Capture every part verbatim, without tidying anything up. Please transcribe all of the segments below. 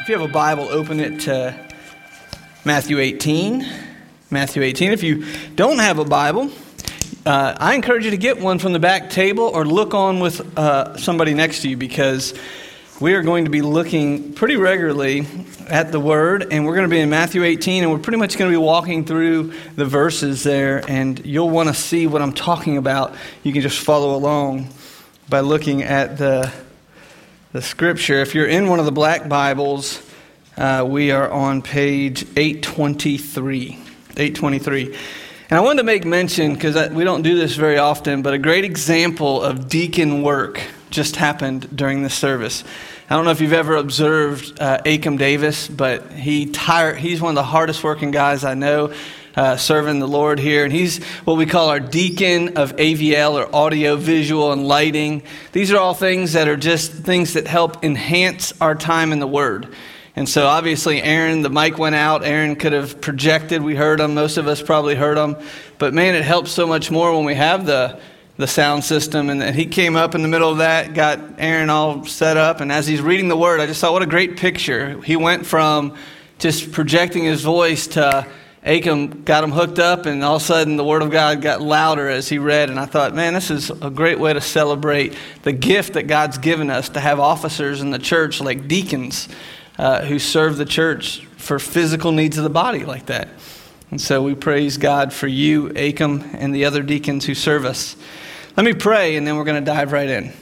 If you have a Bible, open it to Matthew eighteen. Matthew eighteen. If you don't have a Bible, uh, I encourage you to get one from the back table or look on with uh, somebody next to you, because we are going to be looking pretty regularly at the Word, and we're going to be in Matthew eighteen, and we're pretty much going to be walking through the verses there, and you'll want to see what I'm talking about. You can just follow along by looking at the the Scripture. If you're in one of the black Bibles, uh, we are on page eight twenty-three. eight twenty-three. And I wanted to make mention, because we don't do this very often, but a great example of deacon work just happened during this service. I don't know if you've ever observed uh, Acom Davis, but he tire, he's one of the hardest working guys I know, uh, serving the Lord here. And he's what we call our deacon of A V L, or audio, visual, and lighting. These are all things that are just things that help enhance our time in the Word. And so obviously Aaron, the mic went out. Aaron could have projected. We heard him. Most of us probably heard him. But man, it helps so much more when we have the the sound system. And he came up in the middle of that, got Aaron all set up. And as he's reading the Word, I just thought, what a great picture. He went from just projecting his voice to Acom got him hooked up, and all of a sudden the Word of God got louder as he read. And I thought, man, this is a great way to celebrate the gift that God's given us to have officers in the church like deacons uh, who serve the church for physical needs of the body like that. And so we praise God for you, Acom, and the other deacons who serve us. Let me pray, and then we're going to dive right in.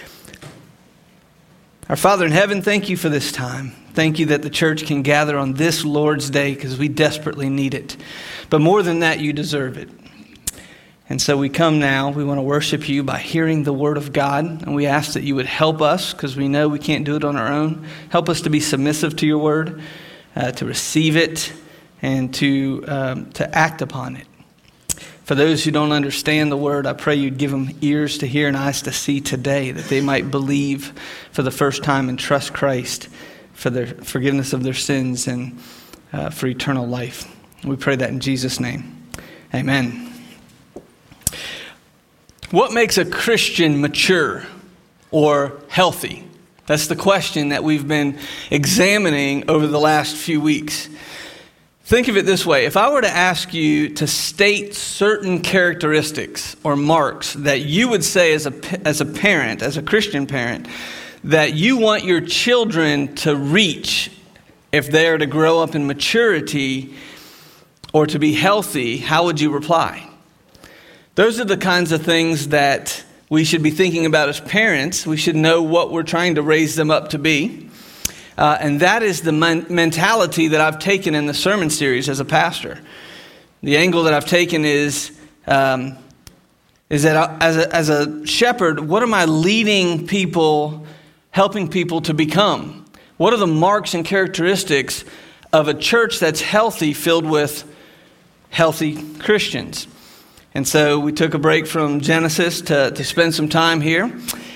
Our Father in heaven, thank you for this time. Thank you that the church can gather on this Lord's Day, because we desperately need it. But more than that, you deserve it. And so we come now, we want to worship you by hearing the Word of God. And we ask that you would help us, because we know we can't do it on our own. Help us to be submissive to your Word, uh, to receive it, and to um, to act upon it. For those who don't understand the Word, I pray you'd give them ears to hear and eyes to see today, that they might believe for the first time and trust Christ for their forgiveness of their sins and uh, for eternal life. We pray that in Jesus' name. Amen. What makes a Christian mature or healthy? That's the question that we've been examining over the last few weeks. Think of it this way. If I were to ask you to state certain characteristics or marks that you would say as a, as a parent, as a Christian parent, that you want your children to reach if they are to grow up in maturity or to be healthy, how would you reply? Those are the kinds of things that we should be thinking about as parents. We should know what we're trying to raise them up to be. Uh, and that is the men- mentality that I've taken in the sermon series as a pastor. The angle that I've taken is um, is that I, as a, as a shepherd, what am I leading people, helping people to become? What are the marks and characteristics of a church that's healthy, filled with healthy Christians? And so we took a break from Genesis to, to spend some time here.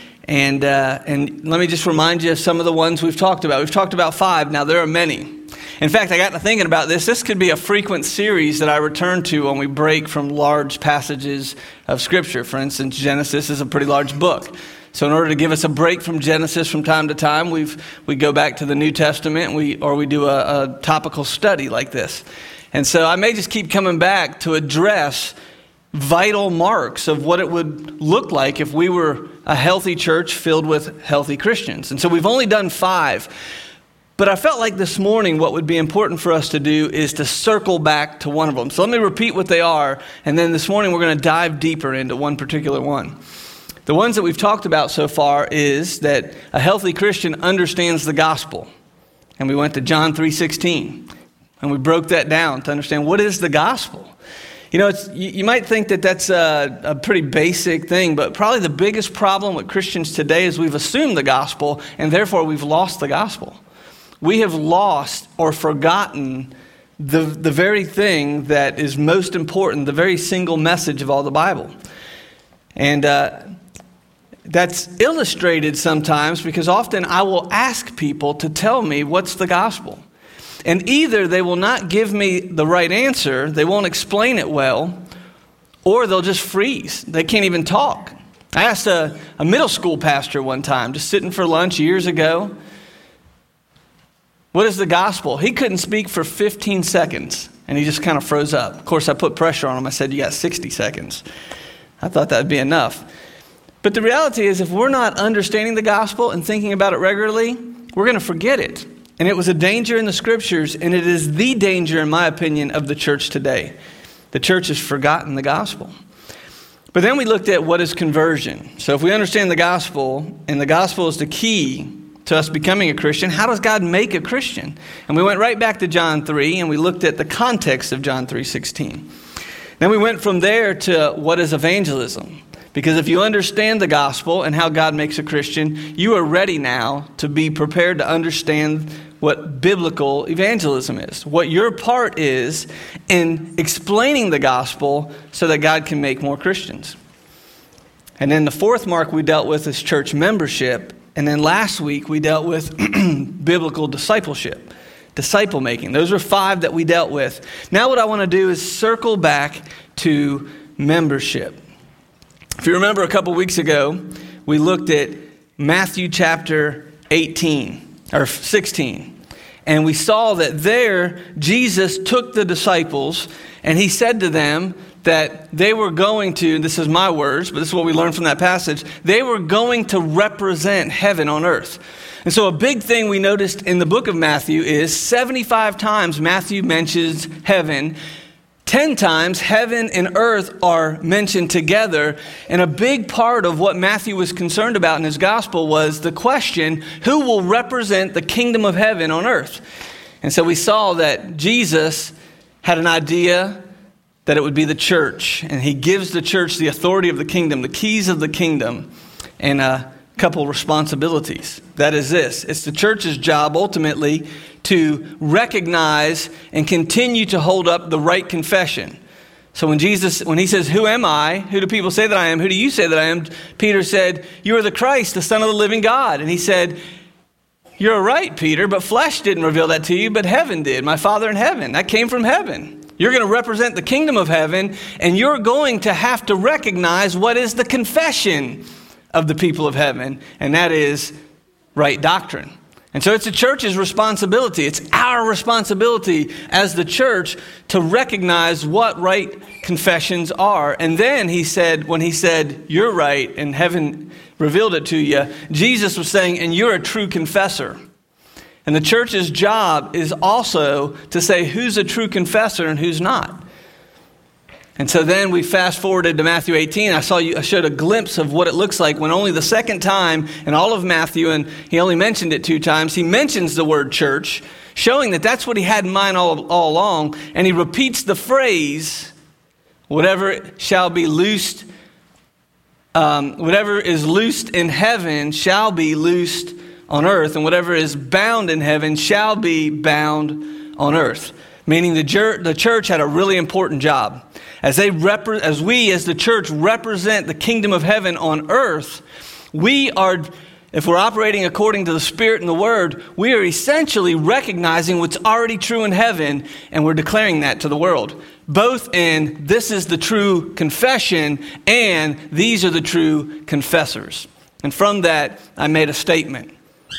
And uh, and let me just remind you of some of the ones we've talked about. We've talked about five. Now, there are many. In fact, I got to thinking about this. This could be a frequent series that I return to when we break from large passages of Scripture. For instance, Genesis is a pretty large book. So in order to give us a break from Genesis from time to time, we've we go back to the New Testament, and we or we do a, a topical study like this. And so I may just keep coming back to address vital marks of what it would look like if we were a healthy church filled with healthy Christians. And so we've only done five. But I felt like this morning what would be important for us to do is to circle back to one of them. So let me repeat what they are. And then this morning we're going to dive deeper into one particular one. The ones that we've talked about so far is that a healthy Christian understands the gospel. And we went to John three sixteen. And we broke that down to understand, what is the gospel? You know, it's, you, you might think that that's a, a pretty basic thing, but probably the biggest problem with Christians today is we've assumed the gospel, and therefore we've lost the gospel. We have lost or forgotten the, the very thing that is most important, the very single message of all the Bible. And uh, that's illustrated sometimes because often I will ask people to tell me what's the gospel. And either they will not give me the right answer, they won't explain it well, or they'll just freeze. They can't even talk. I asked a, a middle school pastor one time, just sitting for lunch years ago, What is the gospel? He couldn't speak for fifteen seconds, and he just kind of froze up. Of course, I put pressure on him. I said, you got sixty seconds. I thought that would be enough. But the reality is, if we're not understanding the gospel and thinking about it regularly, we're going to forget it. And it was a danger in the scriptures, and it is the danger, in my opinion, of the church today. The church has forgotten the gospel. But then we looked at what is conversion. So if we understand the gospel, and the gospel is the key to us becoming a Christian, how does God make a Christian? And we went right back to John three, and we looked at the context of John three sixteen. Then we went from there to what is evangelism. Because if you understand the gospel and how God makes a Christian, you are ready now to be prepared to understand what biblical evangelism is, what your part is in explaining the gospel so that God can make more Christians. And then the fourth mark we dealt with is church membership. And then last week we dealt with biblical discipleship, disciple making. Those are five that we dealt with. Now what I want to do is circle back to membership. If you remember a couple weeks ago, we looked at Matthew chapter eighteen, or sixteen. And we saw that there, Jesus took the disciples and he said to them that they were going to, this is my words, but this is what we learned from that passage, they were going to represent heaven on earth. And so a big thing we noticed in the book of Matthew is seventy-five times Matthew mentions heaven. Ten times heaven and earth are mentioned together. And a big part of what Matthew was concerned about in his gospel was the question, who will represent the kingdom of heaven on earth? And so we saw that Jesus had an idea that it would be the church. And he gives the church the authority of the kingdom, the keys of the kingdom, and a couple responsibilities. That is this. It's the church's job ultimately to recognize and continue to hold up the right confession. So when Jesus, when he says, who am I? Who do people say that I am? Who do you say that I am? Peter said, you are the Christ, the Son of the living God. And he said, you're right, Peter, but flesh didn't reveal that to you, but heaven did. My Father in heaven. That came from heaven. You're going to represent the kingdom of heaven, and you're going to have to recognize what is the confession of the people of heaven, and that is right doctrine. And so it's the church's responsibility. It's our responsibility as the church to recognize what right confessions are. And then he said, when he said, you're right, and heaven revealed it to you, Jesus was saying, and you're a true confessor. And the church's job is also to say who's a true confessor and who's not. And so then we fast forwarded to Matthew eighteen. I saw you, I showed a glimpse of what it looks like when only the second time in all of Matthew, and he only mentioned it two times, he mentions the word church, showing that that's what he had in mind all, all along. And he repeats the phrase, whatever shall be loosed, um, whatever is loosed in heaven shall be loosed on earth, and whatever is bound in heaven shall be bound on earth. Meaning the, jur- the church had a really important job. As they repre- as we as the church represent the kingdom of heaven on earth, we are, if we're operating according to the Spirit and the Word, we are essentially recognizing what's already true in heaven, and we're declaring that to the world. Both in this is the true confession and these are the true confessors. And from that, I made a statement.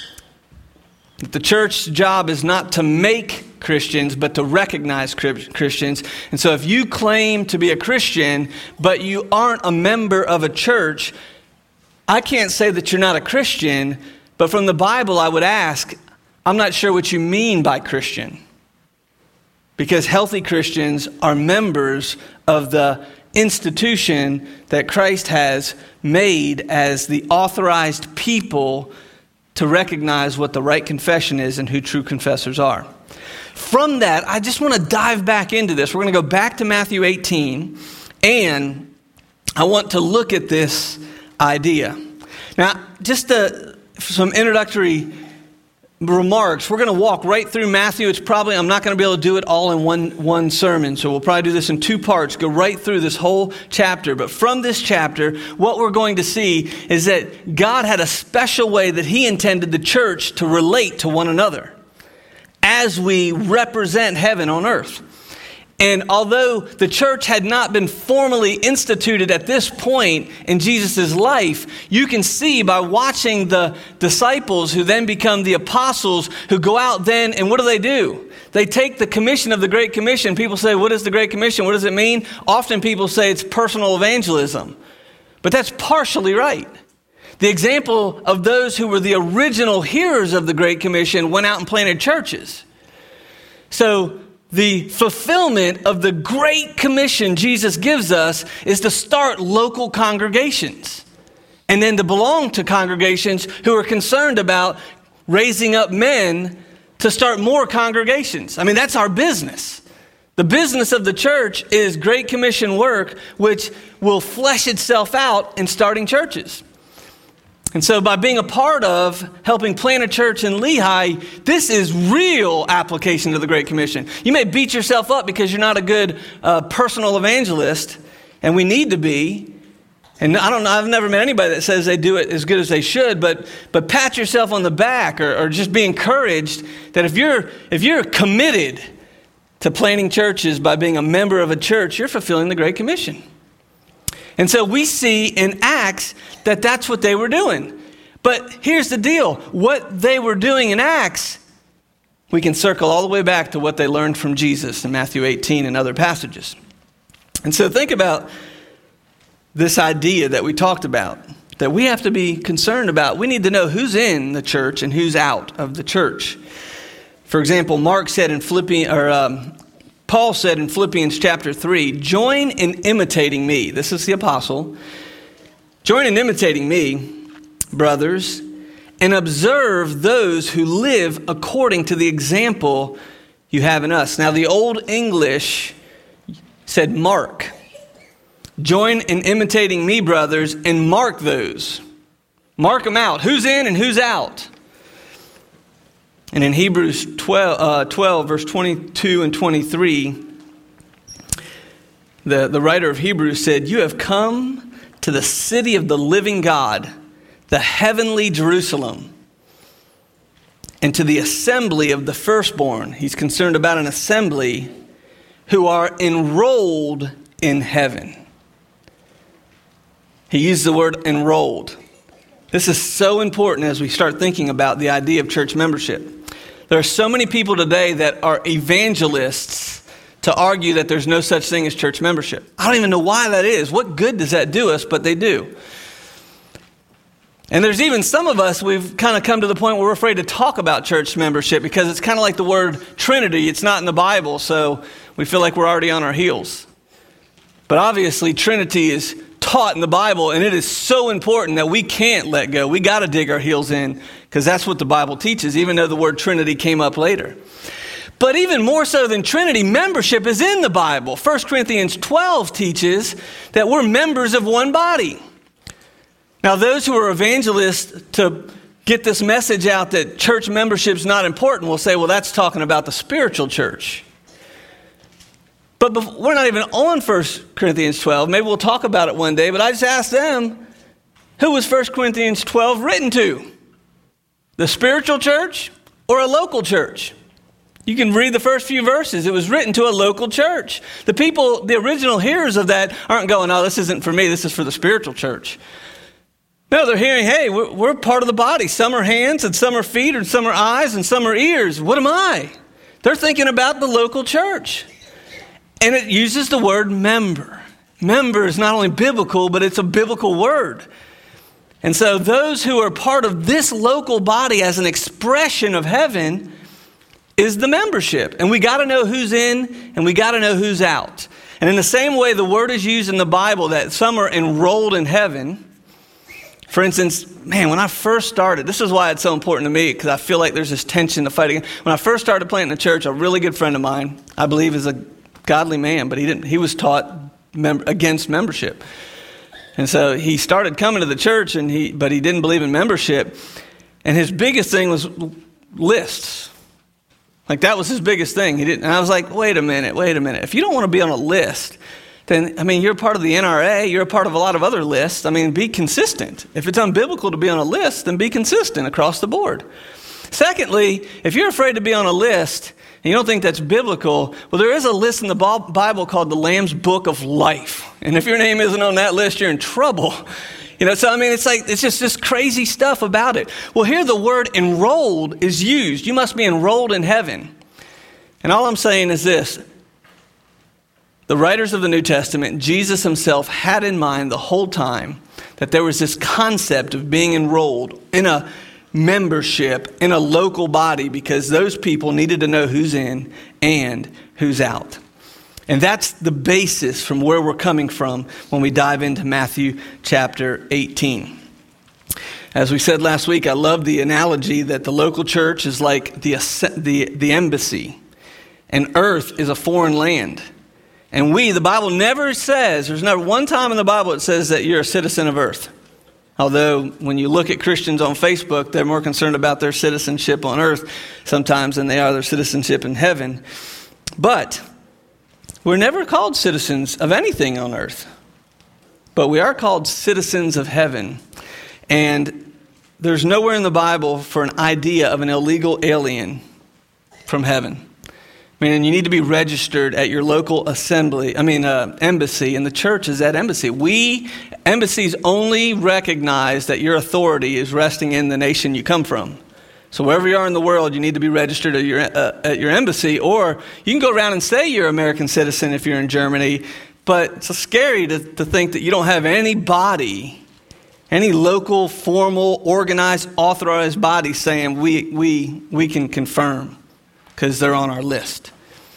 That the church's job is not to make Christians, but to recognize Christians. And so if you claim to be a Christian, but you aren't a member of a church, I can't say that you're not a Christian, but from the Bible I would ask, I'm not sure what you mean by Christian. Because healthy Christians are members of the institution that Christ has made as the authorized people to recognize what the right confession is and who true confessors are. From that, I just want to dive back into this. We're going to go back to Matthew eighteen, and I want to look at this idea. Now, just a, some introductory remarks. We're going to walk right through Matthew. It's probably, I'm not going to be able to do it all in one, one sermon, so we'll probably do this in two parts, go right through this whole chapter. But from this chapter, what we're going to see is that God had a special way that he intended the church to relate to one another as we represent heaven on earth. And although the church had not been formally instituted at this point in Jesus' life, you can see by watching the disciples who then become the apostles who go out then, and what do they do? They take the commission of the Great Commission. People say, what is the Great Commission? What does it mean? Often people say it's personal evangelism. But that's partially right. The example of those who were the original hearers of the Great Commission went out and planted churches. So the fulfillment of the Great Commission Jesus gives us is to start local congregations and then to belong to congregations who are concerned about raising up men to start more congregations. I mean, that's our business. The business of the church is Great Commission work, which will flesh itself out in starting churches. And so by being a part of helping plant a church in Lehi, this is real application of the Great Commission. You may beat yourself up because you're not a good uh, personal evangelist, and we need to be. And I don't know, I've never met anybody that says they do it as good as they should, but but pat yourself on the back or, or just be encouraged that if you're if you're committed to planting churches by being a member of a church, you're fulfilling the Great Commission. And so we see in Acts that that's what they were doing. But here's the deal. What they were doing in Acts, we can circle all the way back to what they learned from Jesus in Matthew eighteen and other passages. And so think about this idea that we talked about, that we have to be concerned about. We need to know who's in the church and who's out of the church. For example, Mark said in Philippians, or um, Paul said in Philippians chapter three, join in imitating me. This is the apostle. Join in imitating me, brothers, and observe those who live according to the example you have in us. Now, the Old English said mark. Join in imitating me, brothers, and mark those. Mark them out. Who's in and who's out? And in Hebrews twelve, uh, twelve, verse twenty-two and twenty-three, the, the writer of Hebrews said, you have come to the city of the living God, the heavenly Jerusalem, and to the assembly of the firstborn. He's concerned about an assembly who are enrolled in heaven. He used the word enrolled. This is so important as we start thinking about the idea of church membership. There are so many people today that are evangelists to argue that there's no such thing as church membership. I don't even know why that is. What good does that do us? But they do. And there's even some of us, we've kind of come to the point where we're afraid to talk about church membership because it's kind of like the word Trinity. It's not in the Bible, so we feel like we're already on our heels. But obviously, Trinity is taught in the Bible, and it is so important that we can't let go. We got to dig our heels in because that's what the Bible teaches, even though the word Trinity came up later. But even more so than Trinity, membership is in the Bible. First Corinthians twelve teaches that we're members of one body. Now, those who are evangelists to get this message out that church membership is not important will say, well, that's talking about the spiritual church. But we're not even on First Corinthians twelve. Maybe we'll talk about it one day. But I just asked them, who was First Corinthians twelve written to? The spiritual church or a local church? You can read the first few verses. It was written to a local church. The people, the original hearers of that aren't going, oh, this isn't for me. This is for the spiritual church. No, they're hearing, hey, we're, we're part of the body. Some are hands and some are feet and some are eyes and some are ears. What am I? They're thinking about the local church. And it uses the word member. Member is not only biblical, but it's a biblical word. And so those who are part of this local body as an expression of heaven is the membership. And we got to know who's in and we got to know who's out. And in the same way the word is used in the Bible that some are enrolled in heaven. For instance, man, when I first started, this is why it's so important to me, because I feel like there's this tension to fight against. When I first started planting the church, a really good friend of mine, I believe is a godly man, but he didn't. He was taught mem- against membership, and so he started coming to the church, and he, but he didn't believe in membership. And his biggest thing was lists. Like that was his biggest thing. He didn't. And I was like, wait a minute, wait a minute. If you don't want to be on a list, then I mean, you're part of the N R A. You're a part of a lot of other lists. I mean, be consistent. If it's unbiblical to be on a list, then be consistent across the board. Secondly, if you're afraid to be on a list and you don't think that's biblical, well, there is a list in the Bible called the Lamb's Book of Life. And if your name isn't on that list, you're in trouble. You know, so I mean, it's like, it's just this crazy stuff about it. Well, here the word enrolled is used. You must be enrolled in heaven. And all I'm saying is this. The writers of the New Testament, Jesus himself had in mind the whole time that there was this concept of being enrolled in a membership in a local body, because those people needed to know who's in and who's out. And that's the basis from where we're coming from when we dive into Matthew chapter eighteen. As we said last week, I love the analogy that the local church is like the, the, the embassy, and earth is a foreign land. And we, the Bible never says, there's never one time in the Bible it says that you're a citizen of earth. Although when you look at Christians on Facebook, they're more concerned about their citizenship on earth sometimes than they are their citizenship in heaven. But we're never called citizens of anything on earth. But we are called citizens of heaven. And there's nowhere in the Bible for an idea of an illegal alien from heaven. I mean, you need to be registered at your local assembly, I mean, uh, embassy, and the church is that embassy. We, embassies only recognize that your authority is resting in the nation you come from. So wherever you are in the world, you need to be registered at your, uh, at your embassy, or you can go around and say you're an American citizen if you're in Germany, but it's scary to, to think that you don't have any body, any local, formal, organized, authorized body saying we, we, we can confirm, because they're on our list.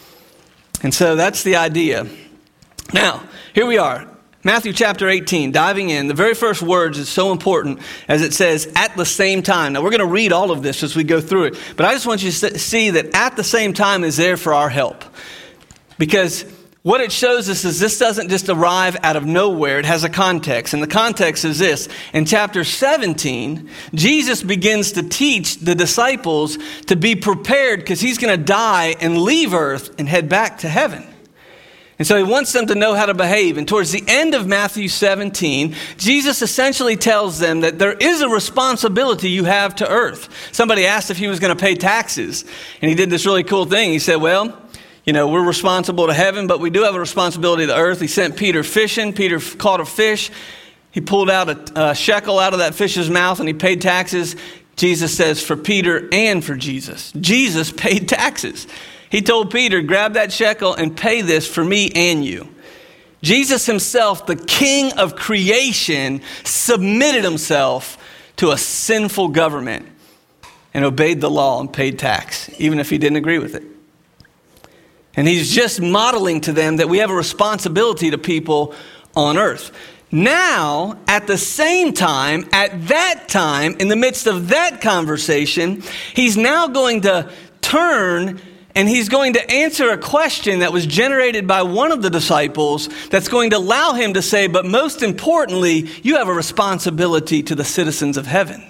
And so that's the idea. Now, here we are. Matthew chapter eighteen, diving in. The very first words is so important as it says, at the same time. Now, we're going to read all of this as we go through it. But I just want you to see that at the same time is there for our help. Because what it shows us is this doesn't just arrive out of nowhere. It has a context. And the context is this. In chapter seventeen, Jesus begins to teach the disciples to be prepared because he's going to die and leave earth and head back to heaven. And so he wants them to know how to behave. And towards the end of Matthew seventeen, Jesus essentially tells them that there is a responsibility you have to earth. Somebody asked if he was going to pay taxes. And he did this really cool thing. He said, well, you know, we're responsible to heaven, but we do have a responsibility to earth. He sent Peter fishing. Peter caught a fish. He pulled out a, a shekel out of that fish's mouth and he paid taxes. Jesus says for Peter and for Jesus. Jesus paid taxes. He told Peter, grab that shekel and pay this for me and you. Jesus himself, the King of creation, submitted himself to a sinful government and obeyed the law and paid tax, even if he didn't agree with it. And he's just modeling to them that we have a responsibility to people on earth. Now, at the same time, at that time, in the midst of that conversation, he's now going to turn and he's going to answer a question that was generated by one of the disciples that's going to allow him to say, but most importantly, you have a responsibility to the citizens of heaven.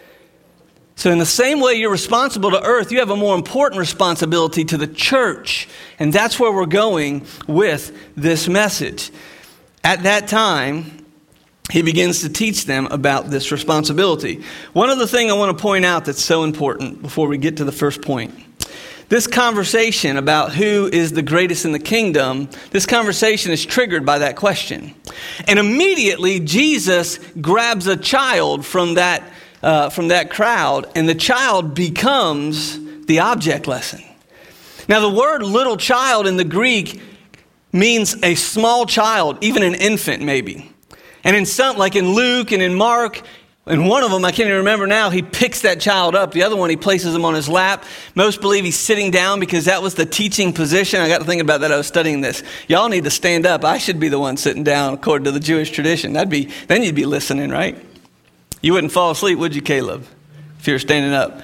So in the same way you're responsible to earth, you have a more important responsibility to the church. And that's where we're going with this message. At that time, he begins to teach them about this responsibility. One other thing I want to point out that's so important before we get to the first point. This conversation about who is the greatest in the kingdom, this conversation is triggered by that question. And immediately Jesus grabs a child from that Uh, from that crowd, and the child becomes the object lesson. Now, the word little child in the Greek means a small child, even an infant maybe. And in some, like in Luke and in Mark, and one of them, I can't even remember now, he picks that child up. The other one, he places him on his lap. Most believe he's sitting down because that was the teaching position. I got to think about that. I was studying this. Y'all need to stand up. I should be the one sitting down according to the Jewish tradition. That'd be, then you'd be listening, right? You wouldn't fall asleep, would you, Caleb, if you were standing up?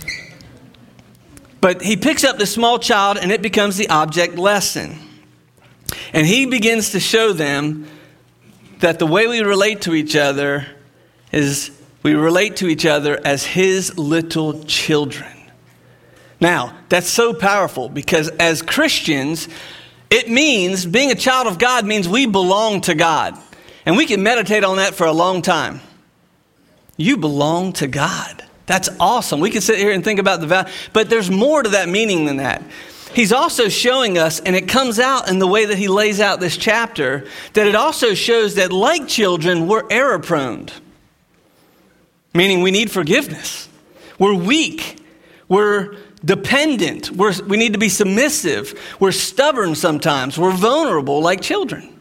But he picks up this small child, and it becomes the object lesson. And he begins to show them that the way we relate to each other is we relate to each other as his little children. Now, that's so powerful because as Christians, it means being a child of God means we belong to God. And we can meditate on that for a long time. You belong to God. That's awesome. We can sit here and think about the value, but there's more to that meaning than that. He's also showing us, and it comes out in the way that he lays out this chapter, that it also shows that like children, we're error prone. Meaning we need forgiveness. We're weak. We're dependent. We're, we need to be submissive. We're stubborn sometimes. We're vulnerable like children.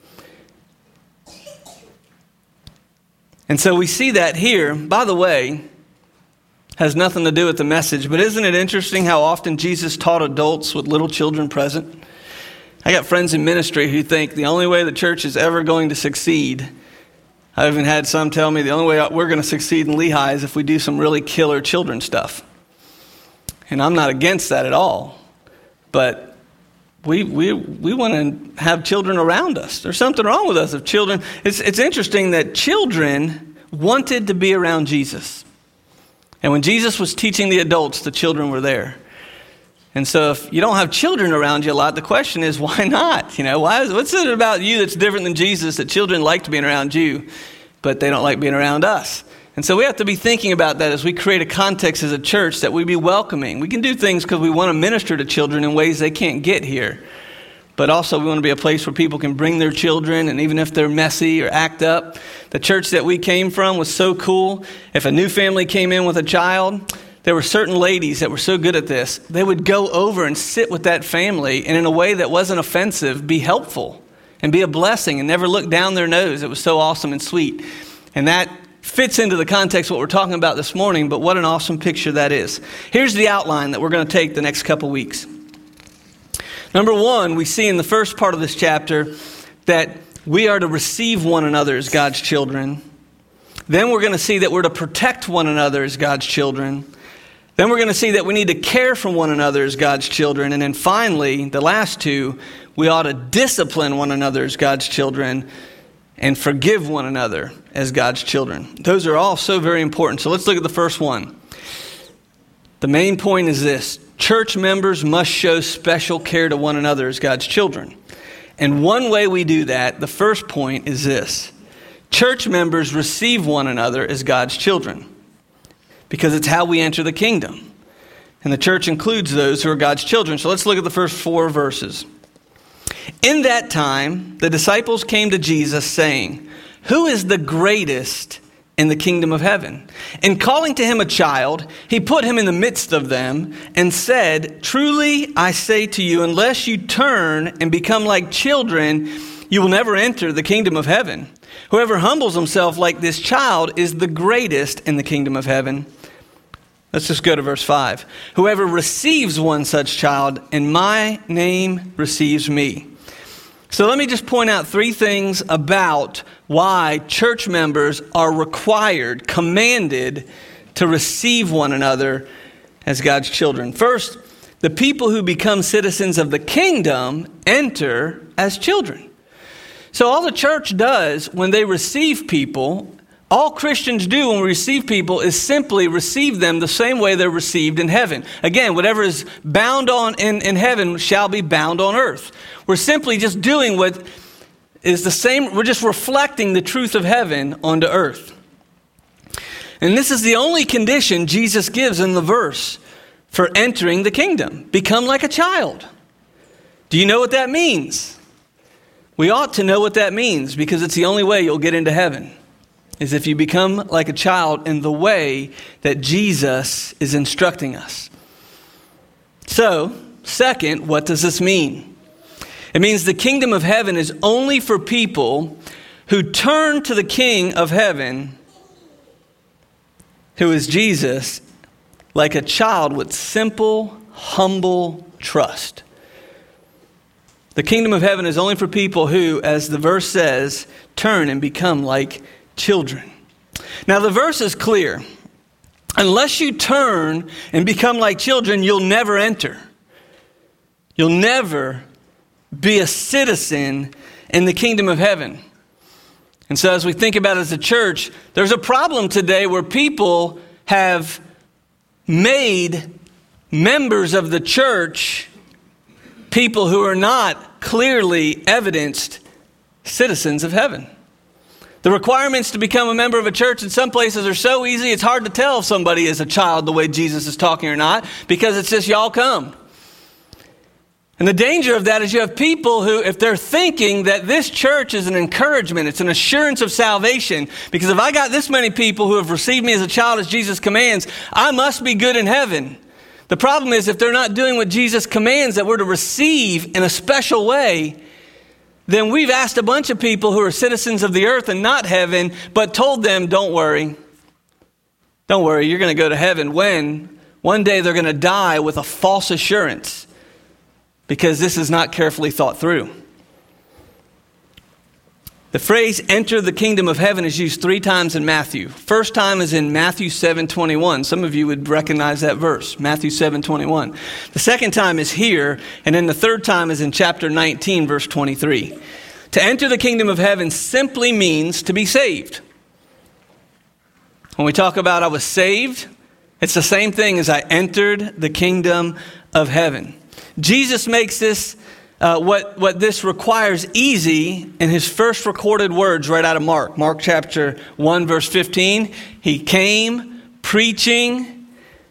And so we see that here. By the way, has nothing to do with the message, but isn't it interesting how often Jesus taught adults with little children present? I got friends in ministry who think the only way the church is ever going to succeed, I even had some tell me the only way we're going to succeed in Lehigh is if we do some really killer children stuff. And I'm not against that at all, but we we we want to have children around us. There's something wrong with us if children, it's it's interesting that children wanted to be around Jesus. And when Jesus was teaching the adults, the children were there. And so if you don't have children around you a lot, the question is, why not? You know, why is, what's it about you that's different than Jesus that children like being around you, but they don't like being around us? And so we have to be thinking about that as we create a context as a church that we be welcoming. We can do things because we want to minister to children in ways they can't get here. But also we want to be a place where people can bring their children, and even if they're messy or act up. The church that we came from was so cool. If a new family came in with a child, there were certain ladies that were so good at this. They would go over and sit with that family, and in a way that wasn't offensive, be helpful and be a blessing and never look down their nose. It was so awesome and sweet. And that fits into the context of what we're talking about this morning, but what an awesome picture that is. Here's the outline that we're going to take the next couple weeks. Number one, we see in the first part of this chapter that we are to receive one another as God's children. Then we're going to see that we're to protect one another as God's children. Then we're going to see that we need to care for one another as God's children. And then finally, the last two, we ought to discipline one another as God's children and forgive one another as God's children. Those are all so very important. So let's look at the first one. The main point is this: church members must show special care to one another as God's children. And one way we do that, the first point is this: church members receive one another as God's children, because it's how we enter the kingdom. And the church includes those who are God's children. So let's look at the first four verses. In that time, the disciples came to Jesus saying, "Who is the greatest in the kingdom of heaven?" And calling to him a child, he put him in the midst of them and said, "Truly I say to you, unless you turn and become like children, you will never enter the kingdom of heaven. Whoever humbles himself like this child is the greatest in the kingdom of heaven." Let's just go to verse five. "Whoever receives one such child in my name receives me." So let me just point out three things about why church members are required, commanded to receive one another as God's children. First, the people who become citizens of the kingdom enter as children. So all the church does when they receive people, all Christians do when we receive people, is simply receive them the same way they're received in heaven. Again, whatever is bound on in, in heaven shall be bound on earth. We're simply just doing what is the same. We're just reflecting the truth of heaven onto earth. And this is the only condition Jesus gives in the verse for entering the kingdom. Become like a child. Do you know what that means? We ought to know what that means, because it's the only way you'll get into heaven, is if you become like a child in the way that Jesus is instructing us. So, second, what does this mean? It means the kingdom of heaven is only for people who turn to the King of heaven, who is Jesus, like a child with simple, humble trust. The kingdom of heaven is only for people who, as the verse says, turn and become like children. Now the verse is clear. Unless you turn and become like children, you'll never enter. You'll never be a citizen in the kingdom of heaven. And so as we think about it as a church, there's a problem today where people have made members of the church people who are not clearly evidenced citizens of heaven. The requirements to become a member of a church in some places are so easy, it's hard to tell if somebody is a child the way Jesus is talking or not, because it's just y'all come. And the danger of that is you have people who, if they're thinking that this church is an encouragement, it's an assurance of salvation, because if I got this many people who have received me as a child as Jesus commands, I must be good in heaven. The problem is if they're not doing what Jesus commands, that we're to receive in a special way, then we've asked a bunch of people who are citizens of the earth and not heaven, but told them, don't worry. Don't worry, you're going to go to heaven when one day they're going to die with a false assurance, because this is not carefully thought through. The phrase enter the kingdom of heaven is used three times in Matthew. First time is in Matthew seven twenty-one. Some of you would recognize that verse, Matthew seven twenty-one. The second time is here, and then the third time is in chapter nineteen, verse twenty-three. To enter the kingdom of heaven simply means to be saved. When we talk about I was saved, it's the same thing as I entered the kingdom of heaven. Jesus makes this, uh, what, what this requires easy in his first recorded words right out of Mark. Mark chapter one, verse fifteen. He came preaching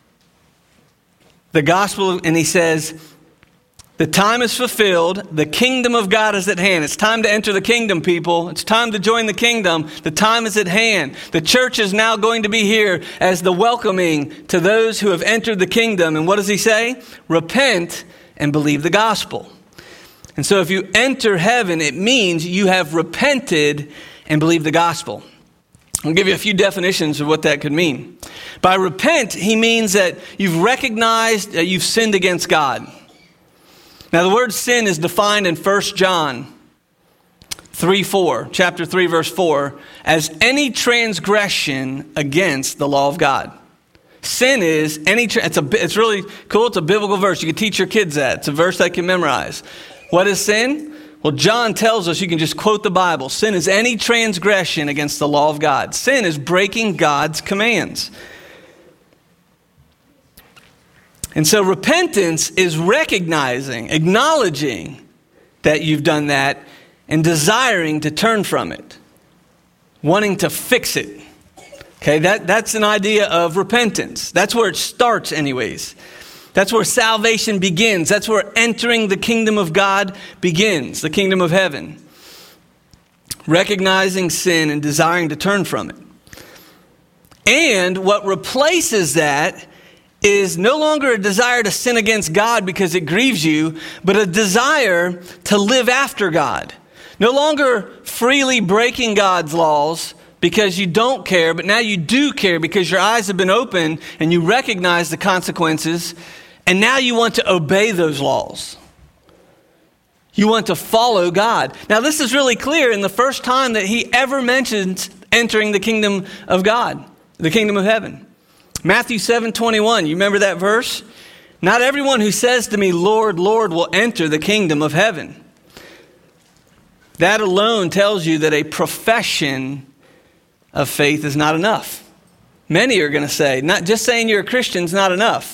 the gospel, and he says, the time is fulfilled. The kingdom of God is at hand. It's time to enter the kingdom, people. It's time to join the kingdom. The time is at hand. The church is now going to be here as the welcoming to those who have entered the kingdom. And what does he say? Repent and believe the gospel. And so if you enter heaven, it means you have repented and believed the gospel. I'll give you a few definitions of what that could mean. By repent, he means that you've recognized that you've sinned against God. Now, the word sin is defined in First John three four, chapter three, verse four, as any transgression against the law of God. Sin is any, tra- it's, a, it's really cool. It's a biblical verse. You can teach your kids that. It's a verse they can memorize. What is sin? Well, John tells us, you can just quote the Bible. Sin is any transgression against the law of God. Sin is breaking God's commands. And so repentance is recognizing, acknowledging that you've done that and desiring to turn from it, wanting to fix it. Okay, that, that's an idea of repentance. That's where it starts anyways. That's where salvation begins. That's where entering the kingdom of God begins, the kingdom of heaven. Recognizing sin and desiring to turn from it. And what replaces that is no longer a desire to sin against God because it grieves you, but a desire to live after God. No longer freely breaking God's laws because you don't care, but now you do care because your eyes have been opened and you recognize the consequences, and now you want to obey those laws. You want to follow God. Now, this is really clear in the first time that he ever mentions entering the kingdom of God, the kingdom of heaven. Matthew seven twenty-one, you remember that verse? Not everyone who says to me, Lord, Lord, will enter the kingdom of heaven. That alone tells you that a profession of faith is not enough. Many are going to say, not just saying you're a Christian is not enough.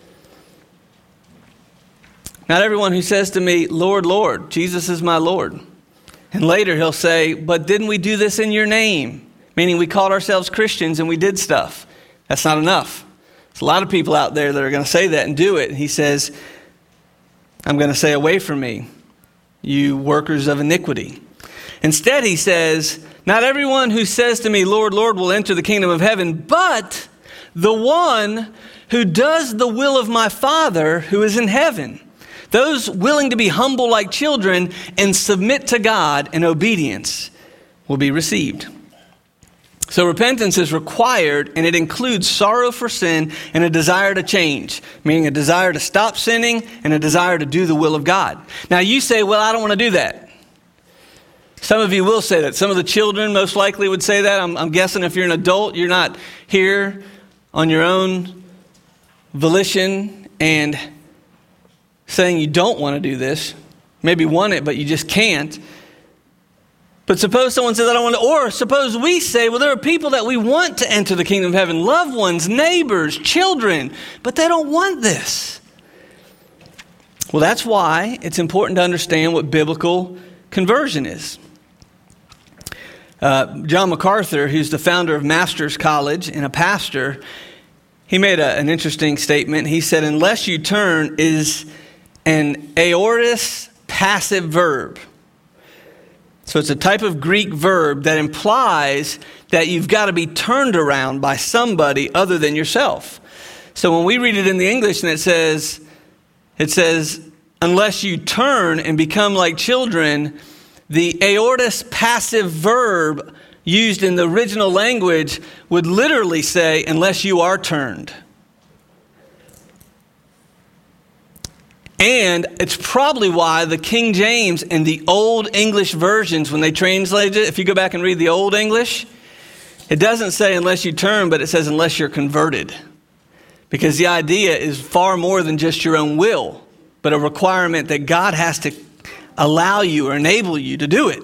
Not everyone who says to me, Lord, Lord, Jesus is my Lord. And later he'll say, but didn't we do this in your name? Meaning we called ourselves Christians and we did stuff. That's not enough. There's a lot of people out there that are going to say that and do it. And he says, I'm going to say, away from me, you workers of iniquity. Instead, he says, not everyone who says to me, Lord, Lord, will enter the kingdom of heaven, but the one who does the will of my Father who is in heaven. Those willing to be humble like children and submit to God in obedience will be received. So repentance is required, and it includes sorrow for sin and a desire to change, meaning a desire to stop sinning and a desire to do the will of God. Now you say, well, I don't want to do that. Some of you will say that. Some of the children most likely would say that. I'm, I'm guessing if you're an adult, you're not here on your own volition and saying you don't want to do this. Maybe want it, but you just can't. But suppose someone says, I don't want to, or suppose we say, well, there are people that we want to enter the kingdom of heaven, loved ones, neighbors, children, but they don't want this. Well, that's why it's important to understand what biblical conversion is. Uh, John MacArthur, who's the founder of Masters College and a pastor, he made a, an interesting statement. He said, unless you turn is an aorist passive verb. So it's a type of Greek verb that implies that you've got to be turned around by somebody other than yourself. So when we read it in the English and it says, it says, unless you turn and become like children, the aorist passive verb used in the original language would literally say, unless you are turned. And it's probably why the King James and the Old English versions, when they translated it, if you go back and read the Old English, it doesn't say unless you turn, but it says unless you're converted. Because the idea is far more than just your own will, but a requirement that God has to allow you or enable you to do it.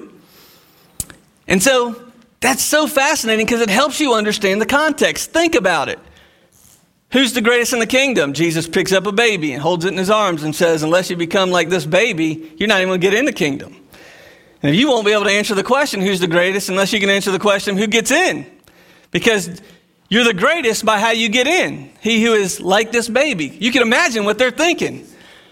And so that's so fascinating because it helps you understand the context. Think about it. Who's the greatest in the kingdom? Jesus picks up a baby and holds it in his arms and says, unless you become like this baby, you're not even going to get in the kingdom. And you won't be able to answer the question, who's the greatest, unless you can answer the question, who gets in? Because you're the greatest by how you get in. He who is like this baby. You can imagine what they're thinking.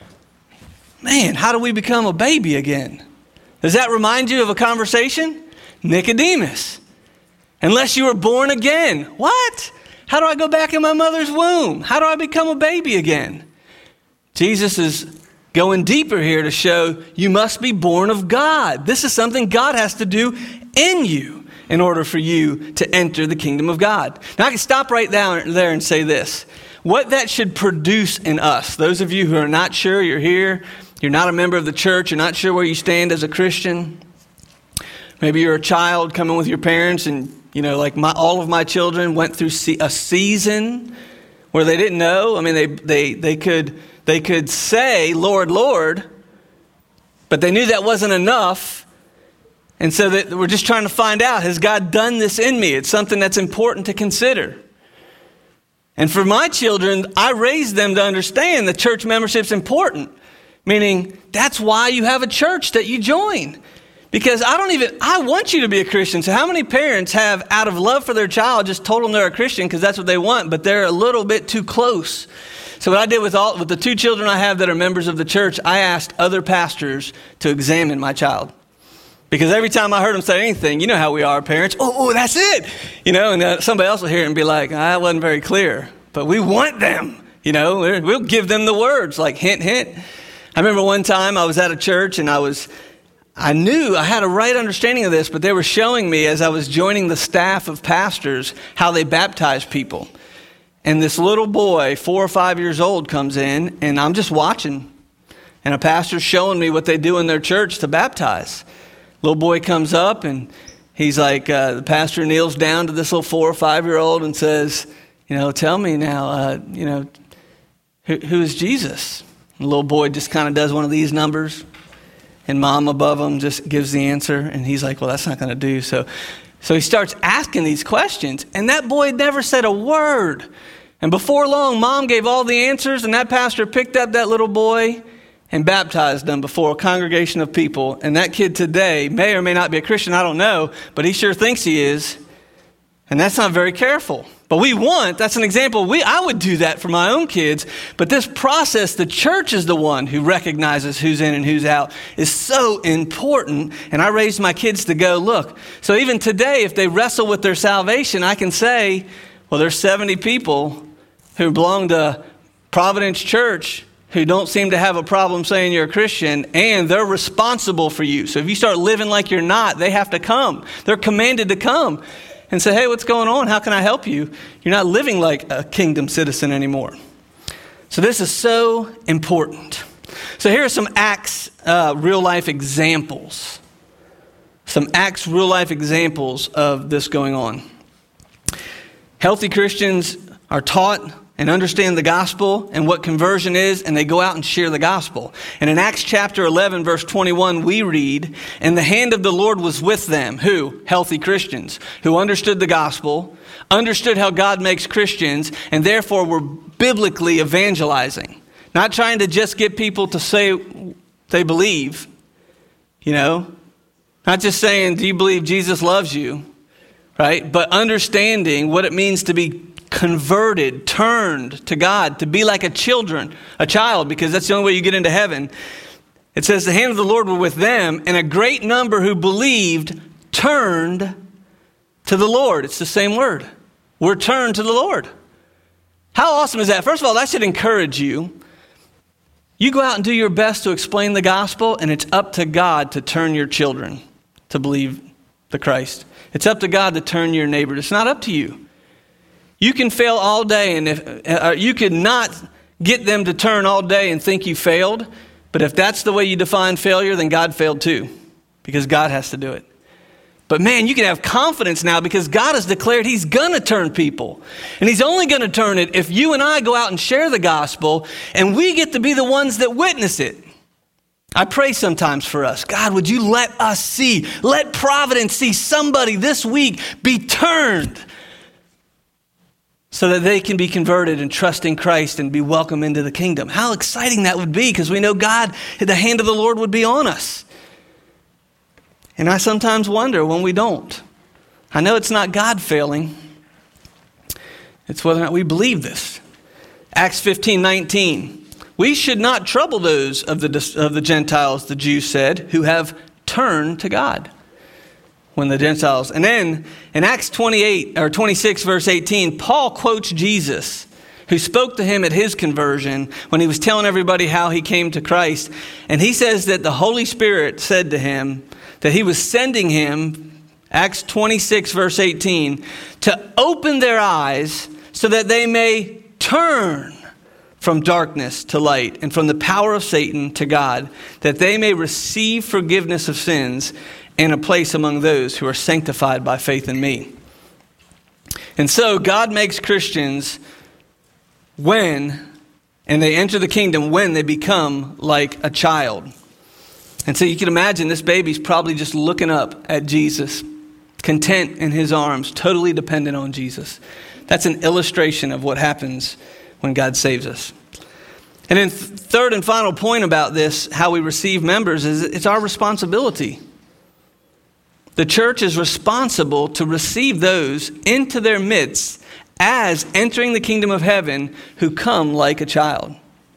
Man, how do we become a baby again? Does that remind you of a conversation? Nicodemus. Unless you were born again. What? How do I go back in my mother's womb? How do I become a baby again? Jesus is going deeper here to show you must be born of God. This is something God has to do in you in order for you to enter the kingdom of God. Now I can stop right down there and say this. What that should produce in us, those of you who are not sure you're here, you're not a member of the church, you're not sure where you stand as a Christian. Maybe you're a child coming with your parents and you know, like my, all of my children went through a season where they didn't know. I mean, they they they could they could say, Lord, Lord, but they knew that wasn't enough. And so that we're just trying to find out, has God done this in me? It's something that's important to consider. And for my children, I raised them to understand that church membership's important. Meaning, that's why you have a church that you join. Because I don't even, I want you to be a Christian. So how many parents have, out of love for their child, just told them they're a Christian because that's what they want, but they're a little bit too close. So what I did with all, with the two children I have that are members of the church, I asked other pastors to examine my child. Because every time I heard them say anything, you know how we are, parents, oh, oh that's it. You know, and uh, somebody else will hear it and be like, ah, that wasn't very clear. But we want them, you know, we'll give them the words like hint, hint. I remember one time I was at a church and I was, I knew I had a right understanding of this, but they were showing me as I was joining the staff of pastors how they baptize people. And this little boy, four or five years old, comes in and I'm just watching. And a pastor's showing me what they do in their church to baptize. Little boy comes up and he's like, uh, the pastor kneels down to this little four or five year old and says, you know, tell me now, uh, you know, who, who is Jesus? And the little boy just kind of does one of these numbers. And mom above him just gives the answer. And he's like, well, that's not going to do. So so he starts asking these questions. And that boy never said a word. And before long, mom gave all the answers. And that pastor picked up that little boy and baptized him before a congregation of people. And that kid today may or may not be a Christian. I don't know. But he sure thinks he is. And that's not very careful. But we want, that's an example, we I would do that for my own kids. But this process, the church is the one who recognizes who's in and who's out, is so important. And I raised my kids to go, look. So even today, if they wrestle with their salvation, I can say, well, there's seventy people who belong to Providence Church who don't seem to have a problem saying you're a Christian, and they're responsible for you. So if you start living like you're not, they have to come. They're commanded to come. And say, hey, what's going on? How can I help you? You're not living like a kingdom citizen anymore. So this is so important. So here are some Acts uh, real-life examples. Some Acts real-life examples of this going on. Healthy Christians are taught and understand the gospel and what conversion is, and they go out and share the gospel. And in Acts chapter eleven, verse twenty-one, we read, and the hand of the Lord was with them. Who? Healthy Christians who understood the gospel, understood how God makes Christians, and therefore were biblically evangelizing. Not trying to just get people to say they believe, you know, Not just saying, do you believe Jesus loves you, right? But understanding what it means to be converted, turned to God, to be like a children, a child, because that's the only way you get into heaven. It says the hand of the Lord were with them, and a great number who believed turned to the Lord. It's the same word. We're turned to the Lord. How awesome is that? First of all, that should encourage you. You go out and do your best to explain the gospel, and it's up to God to turn your children to believe the Christ. It's up to God to turn your neighbor. It's not up to you. You can fail all day, and if uh, you could not get them to turn all day and think you failed, but if that's the way you define failure, then God failed too, because God has to do it. But man, you can have confidence now because God has declared he's going to turn people. And he's only going to turn it if you and I go out and share the gospel, and we get to be the ones that witness it. I pray sometimes for us, God, would you let us see, let Providence see somebody this week be turned so that they can be converted and trust in Christ and be welcomed into the kingdom. How exciting that would be, because we know God, the hand of the Lord would be on us. And I sometimes wonder when we don't. I know it's not God failing. It's whether or not we believe this. Acts fifteen nineteen. We should not trouble those of the, of the Gentiles, the Jews said, who have turned to God. When the Gentiles. And then in Acts twenty-eight or twenty-six verse eighteen, Paul quotes Jesus, who spoke to him at his conversion when he was telling everybody how he came to Christ. And he says that the Holy Spirit said to him that he was sending him, Acts twenty-six verse eighteen, to open their eyes so that they may turn from darkness to light and from the power of Satan to God, that they may receive forgiveness of sins and a place among those who are sanctified by faith in me. And so God makes Christians when, and they enter the kingdom when they become like a child. And so you can imagine this baby's probably just looking up at Jesus, content in his arms, totally dependent on Jesus. That's an illustration of what happens when God saves us. And then th- third and final point about this, how we receive members, is it's our responsibility. The church is responsible to receive those into their midst as entering the kingdom of heaven who come like a child.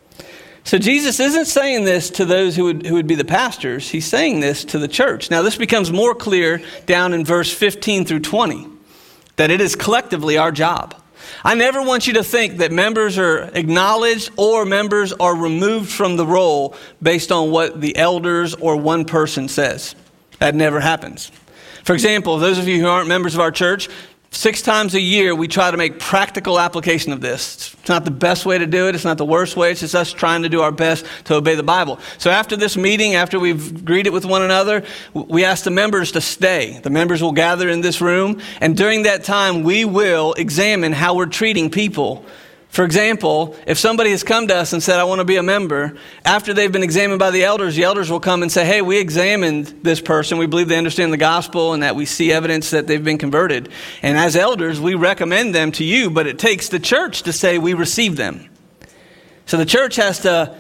So Jesus isn't saying this to those who would, who would be the pastors. He's saying this to the church. Now this becomes more clear down in verse fifteen through twenty, that it is collectively our job. I never want you to think that members are acknowledged or members are removed from the role based on what the elders or one person says. That never happens. For example, those of you who aren't members of our church, six times a year we try to make practical application of this. It's not the best way to do it. It's not the worst way. It's just us trying to do our best to obey the Bible. So after this meeting, after we've greeted with one another, we ask the members to stay. The members will gather in this room, and during that time we will examine how we're treating people. For example, if somebody has come to us and said, I want to be a member, after they've been examined by the elders, the elders will come and say, hey, we examined this person. We believe they understand the gospel and that we see evidence that they've been converted. And as elders, we recommend them to you, but it takes the church to say we receive them. So the church has to,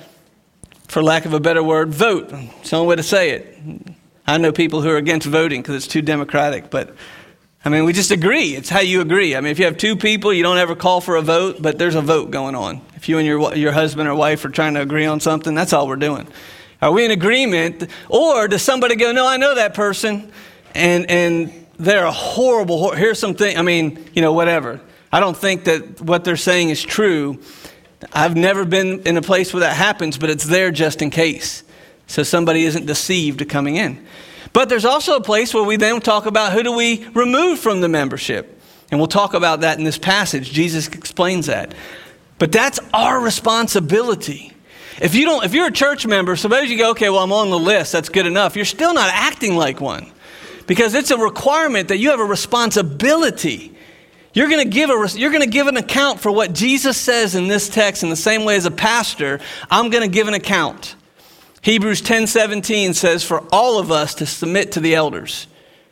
for lack of a better word, vote. It's the only way to say it. I know people who are against voting because it's too democratic, but I mean, we just agree. It's how you agree. I mean, if you have two people, you don't ever call for a vote, but there's a vote going on. If you and your your husband or wife are trying to agree on something, that's all we're doing. Are we in agreement? Or does somebody go, no, I know that person, and and they're a horrible, here's something, I mean, you know, whatever. I don't think that what they're saying is true. I've never been in a place where that happens, but it's there just in case. So somebody isn't deceived coming in. But there's also a place where we then talk about who do we remove from the membership. And we'll talk about that in this passage. Jesus explains that. But that's our responsibility. If you don't, if you're a church member, suppose you go, okay, well, I'm on the list. That's good enough. You're still not acting like one. Because it's a requirement that you have a responsibility. You're going to give a, you're going to give an account for what Jesus says in this text in the same way as a pastor. I'm going to give an account. Hebrews ten seventeen says for all of us to submit to the elders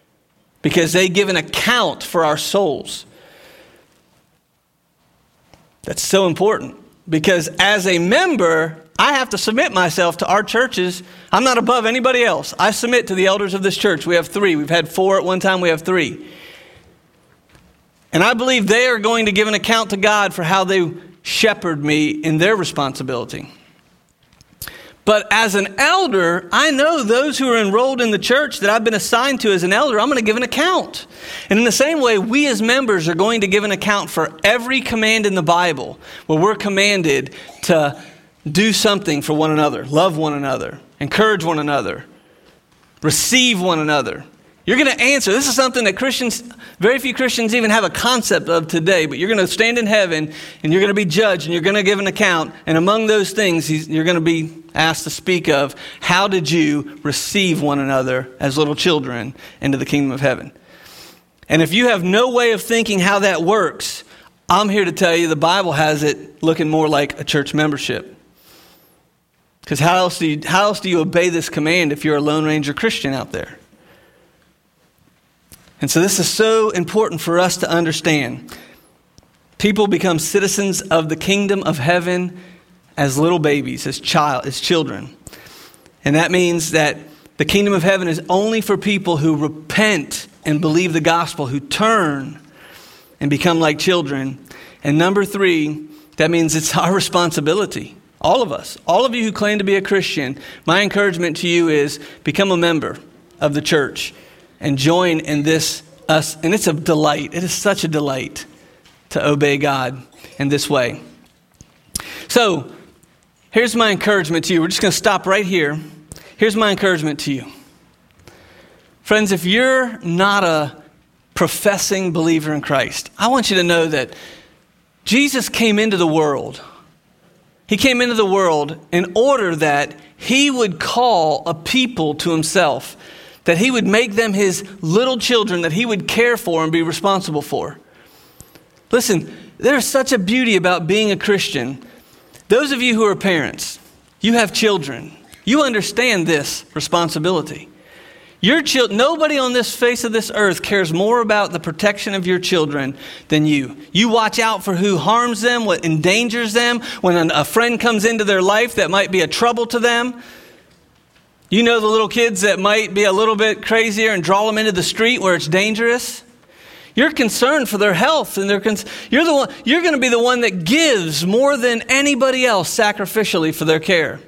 because they give an account for our souls. That's so important because as a member, I I have to submit myself to our churches. I'm not above anybody else. I submit to the elders of this church. We have three. We've had four at one time. We have three. And I believe they are going to give an account to God for how they shepherd me in their responsibility. But as an elder, I know those who are enrolled in the church that I've been assigned to as an elder, I'm going to give an account. And in the same way, we as members are going to give an account for every command in the Bible where we're commanded to do something for one another, love one another, encourage one another, receive one another. You're going to answer. This is something that Christians, very few Christians even have a concept of today, but you're going to stand in heaven and you're going to be judged and you're going to give an account. And among those things, you're going to be asked to speak of, how did you receive one another as little children into the kingdom of heaven? And if you have no way of thinking how that works, I'm here to tell you the Bible has it looking more like a church membership. Because how else do you, how else do you obey this command if you're a Lone Ranger Christian out there? And so this is so important for us to understand. People become citizens of the kingdom of heaven as little babies, as child, as children. And that means that the kingdom of heaven is only for people who repent and believe the gospel, who turn and become like children. And number three, that means it's our responsibility. All of us, all of you who claim to be a Christian, my encouragement to you is become a member of the church and join in this us. And it's a delight. It is such a delight to obey God in this way. So here's my encouragement to you. We're just going to stop right here. Here's my encouragement to you. Friends, if you're not a professing believer in Christ, I want you to know that Jesus came into the world. He came into the world in order that he would call a people to himself, that he would make them his little children, that he would care for and be responsible for. Listen, there's such a beauty about being a Christian. Those of you who are parents, you have children, you understand this responsibility. Your child, nobody on this face of this earth cares more about the protection of your children than you. You watch out for who harms them, what endangers them. When a friend comes into their life that might be a trouble to them, you know the little kids that might be a little bit crazier and draw them into the street where it's dangerous. You're concerned for their health, and they're cons- you're the one. You're going to be the one that gives more than anybody else sacrificially for their care.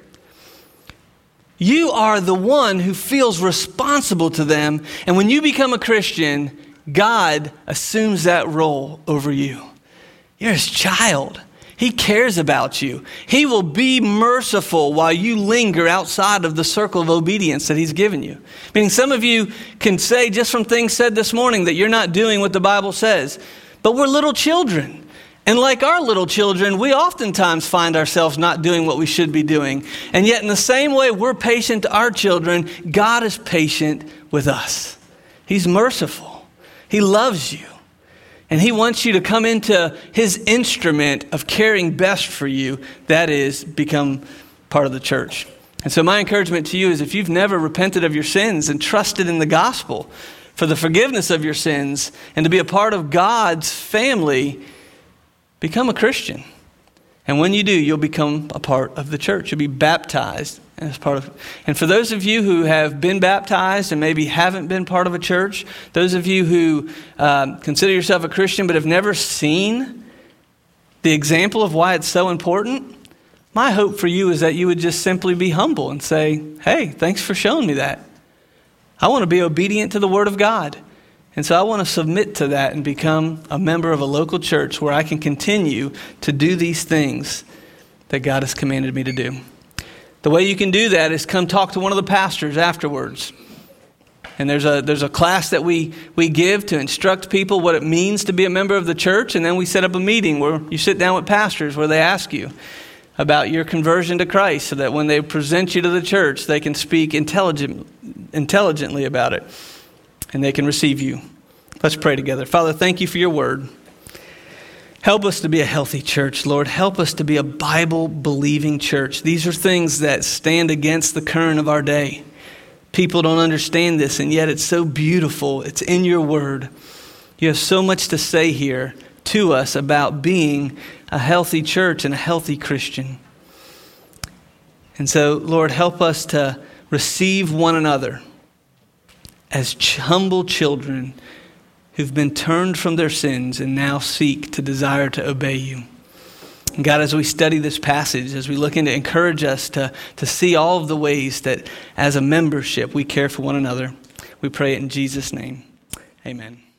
You are the one who feels responsible to them. And when you become a Christian, God assumes that role over you. You're his child. He cares about you. He will be merciful while you linger outside of the circle of obedience that he's given you. Meaning some of you can say just from things said this morning that you're not doing what the Bible says. But we're little children. And like our little children, we oftentimes find ourselves not doing what we should be doing. And yet in the same way we're patient to our children, God is patient with us. He's merciful. He loves you. And he wants you to come into his instrument of caring best for you. That is, become part of the church. And so my encouragement to you is if you've never repented of your sins and trusted in the gospel for the forgiveness of your sins and to be a part of God's family, become a Christian. And when you do, you'll become a part of the church. You'll be baptized as part of. And for those of you who have been baptized and maybe haven't been part of a church, those of you who um, consider yourself a Christian but have never seen the example of why it's so important, my hope for you is that you would just simply be humble and say, hey, thanks for showing me that. I want to be obedient to the Word of God. And so I want to submit to that and become a member of a local church where I can continue to do these things that God has commanded me to do. The way you can do that is come talk to one of the pastors afterwards. And there's a there's a class that we, we give to instruct people what it means to be a member of the church. And then we set up a meeting where you sit down with pastors where they ask you about your conversion to Christ so that when they present you to the church, they can speak intelligent, intelligently about it. And they can receive you. Let's pray together. Father, thank you for your word. Help us to be a healthy church, Lord. Help us to be a Bible-believing church. These are things that stand against the current of our day. People don't understand this, and yet it's so beautiful. It's in your word. You have so much to say here to us about being a healthy church and a healthy Christian. And so, Lord, help us to receive one another as ch- humble children who've been turned from their sins and now seek to desire to obey you. And God, as we study this passage, as we look into, encourage us to, to see all of the ways that as a membership we care for one another. We pray it in Jesus' name. Amen.